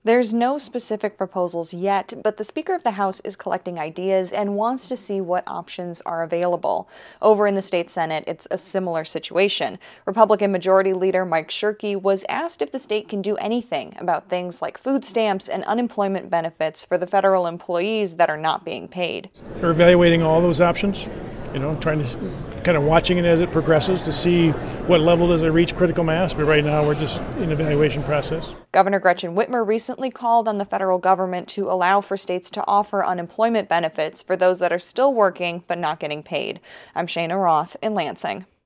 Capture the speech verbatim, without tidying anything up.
There's no specific proposals yet, but the Speaker of the House is collecting ideas and wants to see what options are available. Over in the state Senate, it's a similar situation. Republican Majority Leader Mike Shirkey was asked if the state can do anything about things like food stamps and unemployment benefits for the federal employees that are not being paid. We're evaluating all those options, you know, trying to kind of watching it as it progresses to see what level does it reach critical mass, but right now we're just in evaluation process. Governor Gretchen Whitmer recently called on the federal government to allow for states to offer unemployment benefits for those that are still working but not getting paid. I'm Shayna Roth in Lansing.